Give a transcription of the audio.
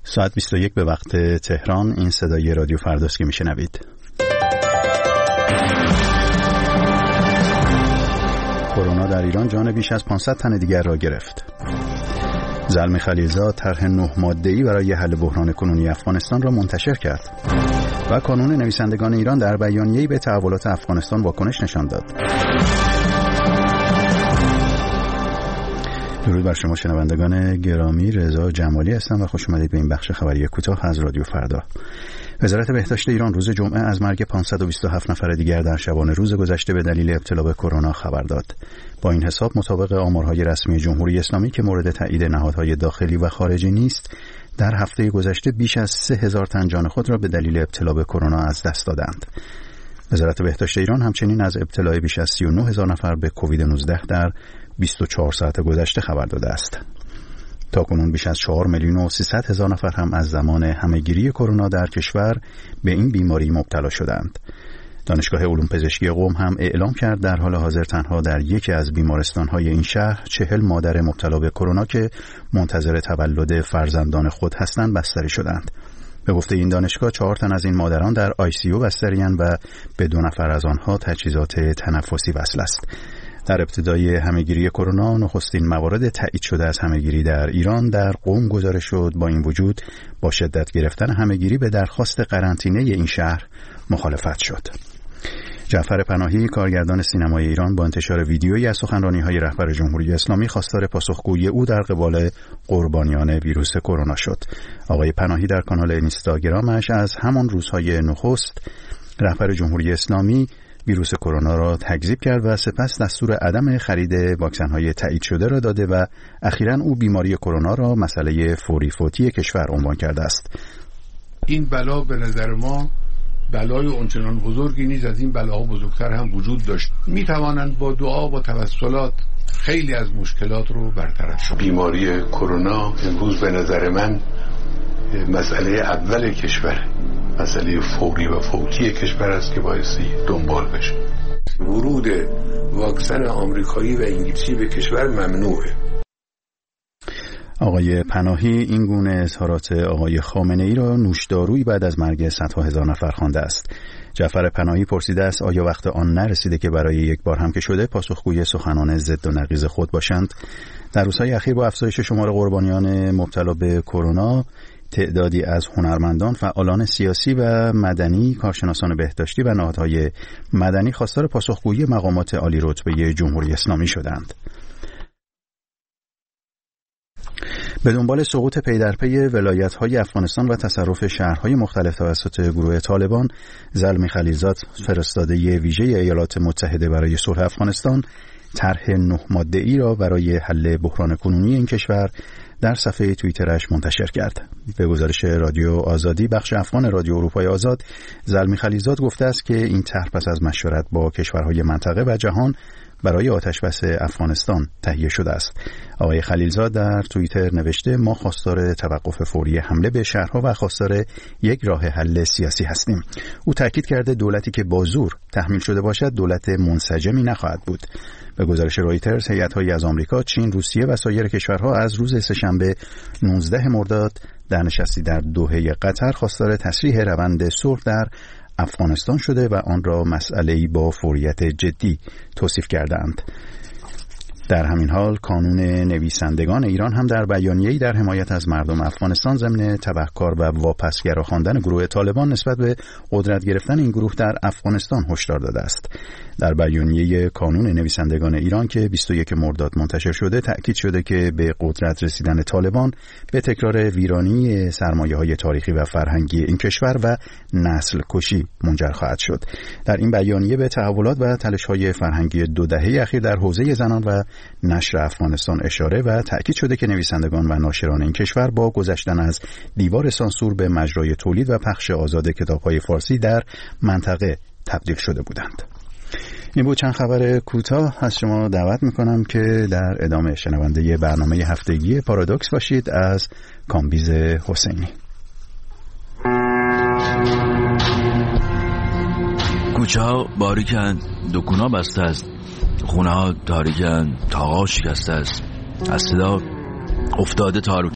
ساعت 21 به وقت تهران. این صدای رادیو فرداست که میشنوید. کرونا در ایران جان بیش از 500 تن دیگر را گرفت. زلمی خلیلزاد طرح 9 ماده‌ای برای حل بحران کنونی افغانستان را منتشر کرد و کانون نویسندگان ایران در بیانیه‌ای به تحولات افغانستان واکنش نشان داد. درود بر شما شنوندگان گرامی، رضا جمالی هستم و خوش اومدید به این بخش خبری کوتاه از رادیو فردا. وزارت بهداشت ایران روز جمعه از مرگ 527 نفر دیگر در شبانه روز گذشته به دلیل ابتلا به کرونا خبر داد. با این حساب مطابق آمارهای رسمی جمهوری اسلامی که مورد تایید نهادهای داخلی و خارجی نیست، در هفته گذشته بیش از 3000 تن جان خود را به دلیل ابتلا به کرونا از دست دادند. وزارت بهداشت ایران همچنین از ابتلای بیش از 39000 نفر به کووید 19 در 24 ساعت گذشته خبر داده است. تاکنون بیش از 4,300,000 نفر هم از زمان همهگیری کرونا در کشور به این بیماری مبتلا شدند. دانشگاه علوم پزشکی قم هم اعلام کرد در حال حاضر تنها در یکی از بیمارستان‌های این شهر 40 مادر مبتلا به کرونا که منتظر تولد فرزندان خود هستند بستری شدند. به گفته این دانشگاه 4 تن از این مادران در ICU بستری‌اند و به 2 نفر از آنها تجهیزات تنفسی وصل است. در ابتدای همهگیری کرونا نخستین موارد تایید شده از همهگیری در ایران در قم گزارش شد. با این وجود با شدت گرفتن همهگیری به درخواست قرنطینه این شهر مخالفت شد. جعفر پناهی کارگردان سینمای ایران با انتشار ویدیویی از سخنرانی‌های رهبر جمهوری اسلامی خواستار پاسخگویی او در قبال قربانیان ویروس کرونا شد. آقای پناهی در کانال اینستاگرامش از همان روزهای نخست رهبر جمهوری اسلامی ویروس کرونا را تکذیب کرد و سپس دستور عدم خرید واکسن‌های تایید شده را داده و اخیراً او بیماری کرونا را مسئله فوری فوتی کشور عنوان کرده است. این بلا به نظر ما بلای اونچنان بزرگی نیست، از این بلاها بزرگتر هم وجود داشت. می توانند با دعا و توسلات خیلی از مشکلات رو برطرف شد. بیماری کرونا امروز به نظر من مسئله اول کشور، مسئله فوری و فوتی کشور است که بایستی دنبال بشه. ورود واکسن آمریکایی و انگلیسی به کشور ممنوعه. آقای پناهی این گونه اظهارات آقای خامنه‌ای را نوشدارویی بعد از مرگ صدها هزار نفر خوانده است. جعفر پناهی پرسیده است آیا وقت آن نرسیده که برای یک بار هم که شده پاسخگوی سخنان ضد و نقیض خود باشند؟ در روزهای اخیر با افزایش شمار قربانیان مبتلا به کرونا، تعدادی از هنرمندان، فعالان سیاسی و مدنی، کارشناسان بهداشتی و نهادهای مدنی خواستار پاسخگویی مقامات عالی رتبه جمهوری اسلامی شدند. به دنبال سقوط پی در پی ولایت‌های افغانستان و تصرف شهرهای مختلف توسط گروه طالبان، زلمی خلیلزاد فرستاده ویژه ایالات متحده برای صلح افغانستان طرح 9 ماده‌ای را برای حل بحران کنونی این کشور در صفحه توییترش منتشر کرد. به گزارش رادیو آزادی بخش افغان رادیو اروپای آزاد، زلمی خلیلزاد گفته است که این طرح پس از مشورت با کشورهای منطقه و جهان برای آتشبس افغانستان تهیه شده است. آقای خلیلزاد در توییتر نوشته ما خواستار توقف فوری حمله به شهرها و خواستار یک راه حل سیاسی هستیم. او تاکید کرده دولتی که با زور تحمیل شده باشد دولت منسجمی نخواهد بود. به گزارش رویترز هیئت‌هایی از آمریکا، چین، روسیه و سایر کشورها از روز سه‌شنبه 19 مرداد در نشستی در دوحه قطر خواستار تسریع روند صلح در افغانستان شده و آن را مسئله‌ای با فوریت جدی توصیف کردند. در همین حال کانون نویسندگان ایران هم در بیانیه‌ای در حمایت از مردم افغانستان ضمن تبهکار و واپسگرا خواندن گروه طالبان نسبت به قدرت گرفتن این گروه در افغانستان هشدار داده است. در بیانیه کانون نویسندگان ایران که 21 مرداد منتشر شده تأکید شده که به قدرت رسیدن طالبان به تکرار ویرانی سرمایه‌های تاریخی و فرهنگی این کشور و نسل کشی منجر خواهد شد. در این بیانیه به تحولات و تلاش‌های فرهنگی 2 دهه اخیر در حوزه زنان و نشر افغانستان اشاره و تأکید شده که نویسندگان و ناشران این کشور با گذشتن از دیوار سانسور به مجرای تولید و پخش آزاد کتاب‌های فارسی در منطقه تبدیل شده بودند. این بود چند خبر کوتاه. از شما دعوت میکنم که در ادامه شنونده برنامه هفتگی پارادوکس باشید از کامبیز حسینی. کوچه ها باریکند، دکونا بسته است، خونه ها تاریکند، تاقا شکسته است، از صدا افتاده تاروک